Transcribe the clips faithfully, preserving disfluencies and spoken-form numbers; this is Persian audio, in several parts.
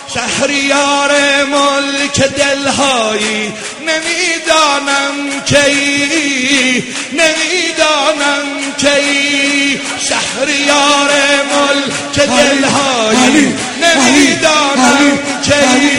شهریار ملک دلهایی نمیدانم کی، نمیدانم کی. شهریار ملک دلهایی نمیدانم کی،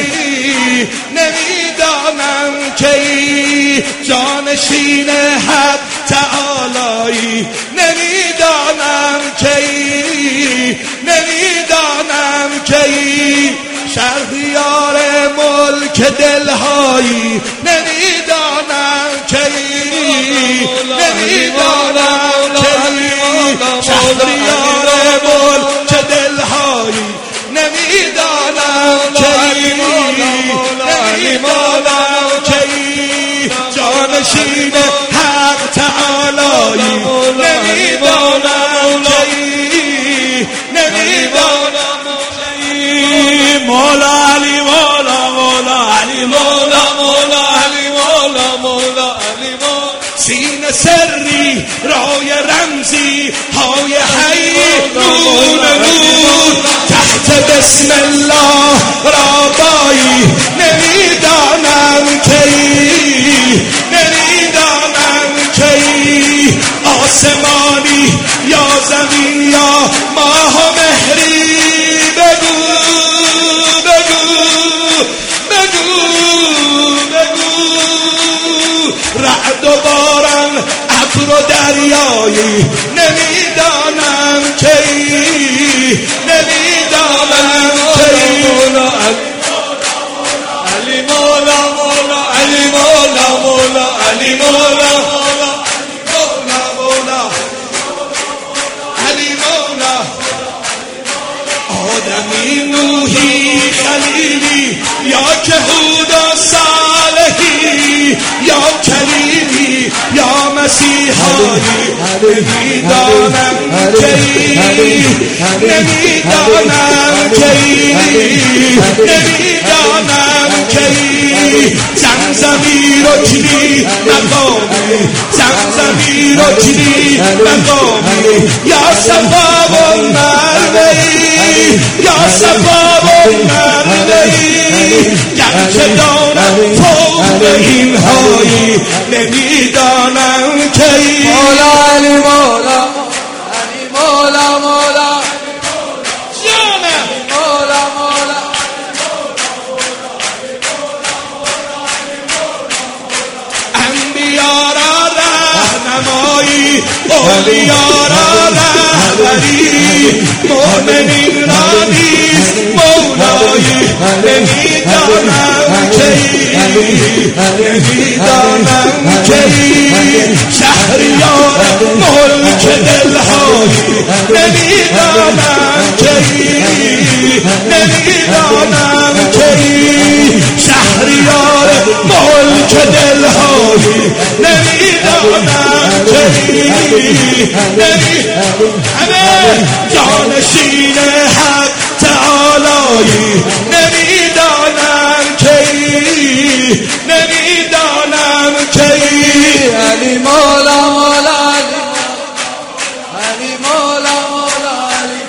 نمیدانم کی. جانشین حق تعالی نمیدانم کی، نمیدانم کی. شهریار ملک دلهایی نمیدانم کی، نمیدانم کی. شهریار ملک دلهایی نمیدانم کی، نمیدانم کی. جانشین حق تعالی نمیدانم کی، نمیدانم کی. مولا علی مولا مولا علی مولا مولا علی مولا مولا علی مولا. سینه سری رای رمزی های حی نور نور تحت بسم الله رابایی نمیدانم کی، نمیدانم کی. آسمانی یا زمین یا ماه و مهری بگو بگو بگو بگو. رعد و باران ابر و دریایی نمیدانم کی، نمیدانم کی. علی مولا مولا علی مولا مولا علی مولا مولا مولا علی مولا. آدمی نوحی خلیلی یا که هود و صالحی یا کلیمی یا مسیحایی نمیدانم کی، نمیدانم کی، نمیدانم کی. زمزمی رکنی مقامی، زمزمی رکنی مقامی. یا صفا و مروی، یا صفا و مروی. گرچه دانم فوق این هایی نمیدانم کی. مولا علی مولا علی مولا مولا جانم مولا مولا. انبیا را رهنمایی، اولیا را رهبری، مؤمنین را نیز مولایی نمیدانم کی، نمیدانم کی. شهریار ملک دلهایی نمیدانم کی، نمیدانم کی. شهریار ملک دلهایی نمیدانم کی، همه جانشین حق تعالی نمیدانم کی، نمیدانم کی. علی مولا مولا علی علی مولا مولا علی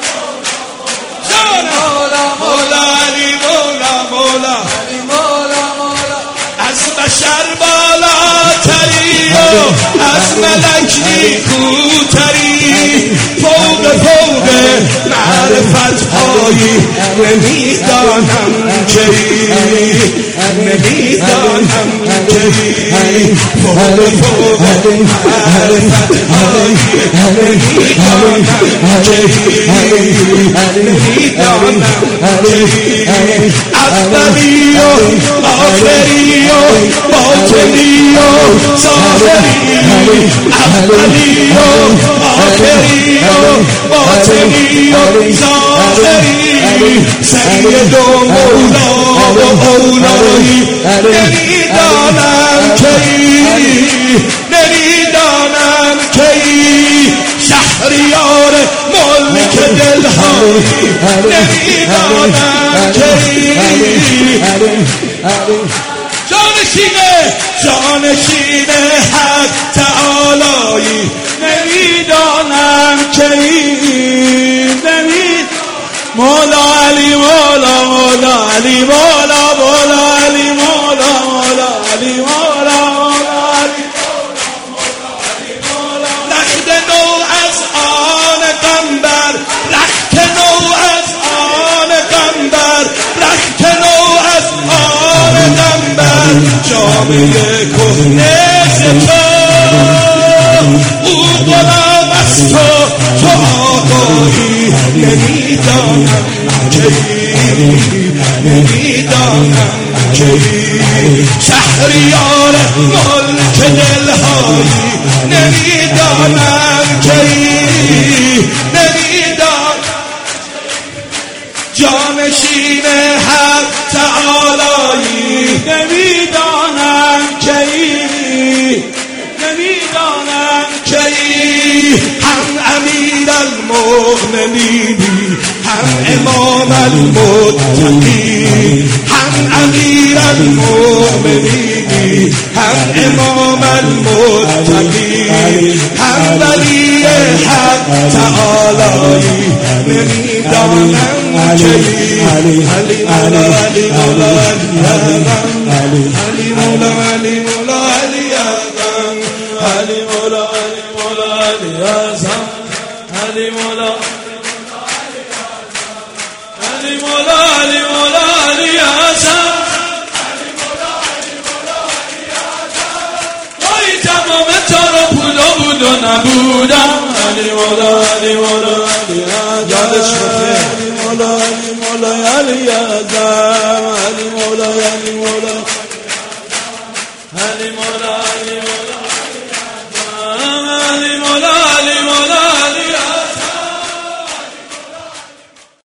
مولا مولا علی مولا مولا علی مولا مولا. از بشر بالاتری و از ملک نیکوتری، فوق فوق معرفت هایی نمیدانم کی، نمیدانم کی. فوق فوق معرفت هایی نمیدانم کی، نمیدانم کی. اولی و آخری و باطنی و ظاهری، اولی و آخری و باطنی و ظاهری. سید و مولا و اولایی نمیدانم کی، نمیدانم کی. شهریار ملک دلهایی نمیدانم کی. جانشینه جانشین حق تعالی نمیدانم کی، نمی مولا علی مولا مولا علی نامه کهنه ز تو او غلام است و تو آقایی نمیدانم کی نمیدانم کی شهریار ملک دلهایی نمیدانم کی نمیدانم جانشین حق تعالایی نمیدانم کی نمیدانم کی هم امیر المؤمنینی هم امام المتقین هم امیر المؤمنینی هم امام المتقین هم ولی حق تعالایی نمیدانم کی علی مولا علی مولا علی مولا علی مولا علی اعظم علی مولا علی مولا علی اعظم علی مولا علی مولا علی مولا علی اعظم وای تمام تارا پولا بود و نبودم علی مولا علی مولا علی اعظم علی مولا علی مولا علی اعظم علی مولا علی مولا علی مولا علی مولا